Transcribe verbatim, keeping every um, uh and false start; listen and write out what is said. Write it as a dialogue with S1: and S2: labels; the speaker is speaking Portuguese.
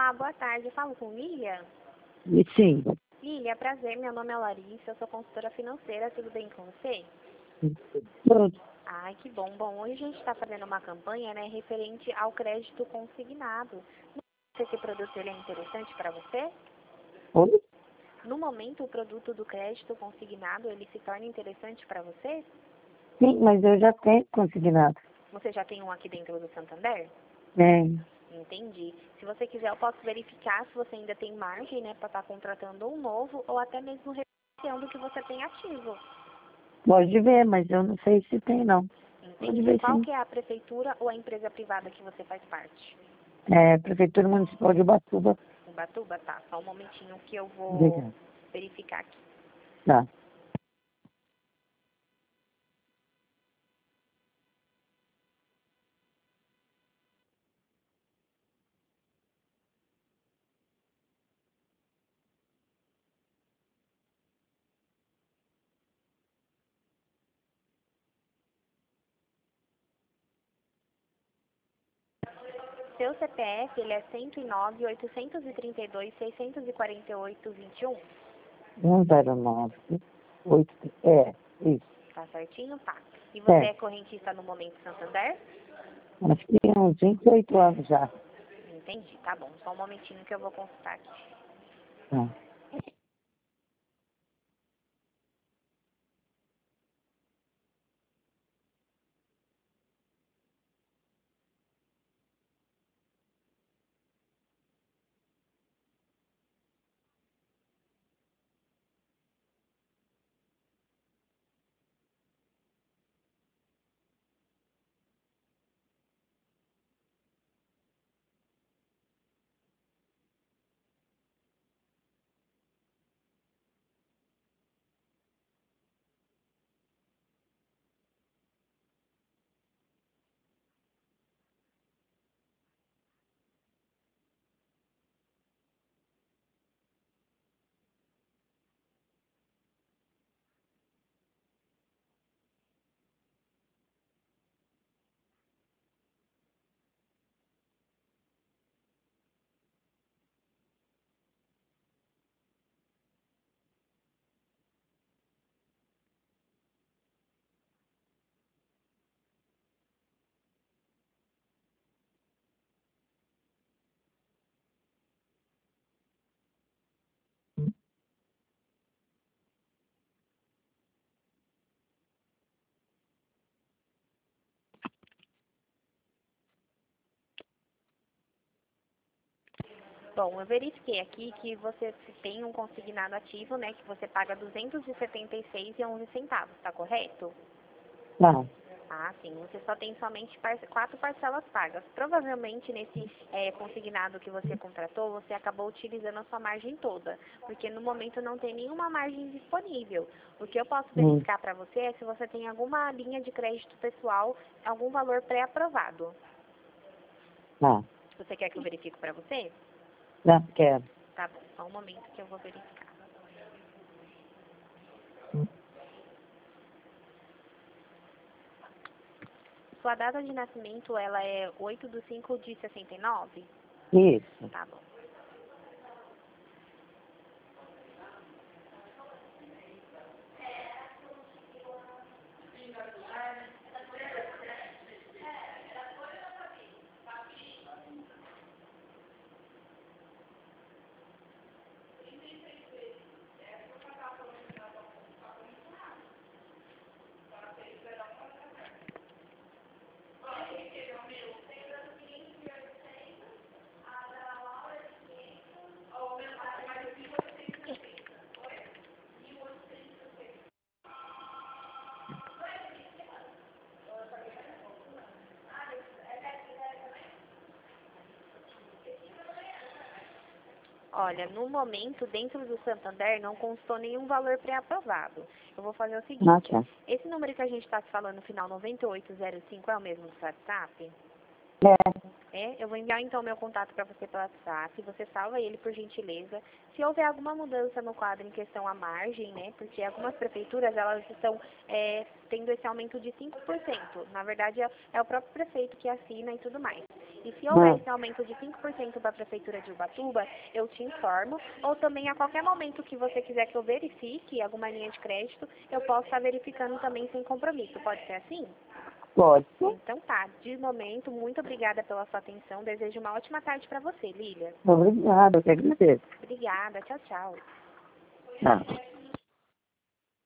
S1: Olá, boa tarde. Eu falo com Lília?
S2: E sim.
S1: Lília, prazer. Meu nome é Larissa, eu sou consultora financeira. Tudo bem com você?
S2: Tudo.
S1: Ai, que bom. Bom, hoje a gente está fazendo uma campanha, né, referente ao crédito consignado. Não sei se esse produto ele é interessante para você?
S2: Oi?
S1: No momento, o produto do crédito consignado, ele se torna interessante para você?
S2: Sim, mas eu já tenho consignado.
S1: Você já tem um aqui dentro do Santander?
S2: Tem.
S1: Entendi. Se você quiser, eu posso verificar se você ainda tem margem, né, para estar contratando um novo ou até mesmo referenciando o que você tem ativo.
S2: Pode ver, mas eu não sei se tem, não. Pode
S1: Entendi.
S2: ver,
S1: Qual
S2: sim.
S1: que é a prefeitura ou a empresa privada que você faz parte?
S2: É, Prefeitura Municipal de Ubatuba.
S1: Ubatuba? Tá. Só um momentinho que eu vou
S2: Obrigado.
S1: verificar aqui.
S2: Tá.
S1: Seu C P F, ele é cento e nove, oitocentos e trinta e dois, seiscentos e quarenta e oito, vinte e um.
S2: um zero nove oito. É, isso.
S1: Tá certinho? Tá. E você
S2: É.
S1: é correntista no Momento Santander?
S2: Acho que tem uns vinte e oito anos já.
S1: Entendi. Tá bom. Só um momentinho que eu vou consultar aqui.
S2: Tá.
S1: Bom, eu verifiquei aqui que você tem um consignado ativo, né, que você paga duzentos e setenta e seis reais e onze centavos, tá correto?
S2: Tá.
S1: Ah, sim. Você só tem somente par quatro parcelas pagas. Provavelmente nesse é, consignado que você contratou, você acabou utilizando a sua margem toda, porque no momento não tem nenhuma margem disponível. O que eu posso
S2: Hum.
S1: verificar para você é se você tem alguma linha de crédito pessoal, algum valor pré-aprovado.
S2: Tá.
S1: Você quer que eu verifique para você?
S2: Não, quero.
S1: Tá bom, só um momento que eu vou verificar.
S2: Hum.
S1: Sua data de nascimento, ela é oito de cinco de sessenta e nove?
S2: Isso.
S1: Tá bom. Olha, no momento, dentro do Santander, não constou nenhum valor pré-aprovado. Eu vou fazer o
S2: Ah,
S1: seguinte,
S2: tá.
S1: esse número que a gente está falando, no final noventa e oito zero cinco, é o mesmo do WhatsApp?
S2: É.
S1: É, eu vou enviar então meu contato para você pelo WhatsApp, você salva ele por gentileza. Se houver alguma mudança no quadro em questão à margem, né, porque algumas prefeituras, elas estão é, tendo esse aumento de cinco por cento. Na verdade, é, é o próprio prefeito que assina e tudo mais. E se houver esse aumento de cinco por cento para a Prefeitura de Ubatuba, eu te informo. Ou também, a qualquer momento que você quiser que eu verifique alguma linha de crédito, eu posso estar verificando também sem compromisso. Pode ser assim?
S2: Pode.
S1: Então tá. De momento, muito obrigada pela sua atenção. Desejo uma ótima tarde para você, Lília.
S2: Obrigada, eu que agradeço.
S1: Obrigada. Tchau, tchau.
S2: Tchau.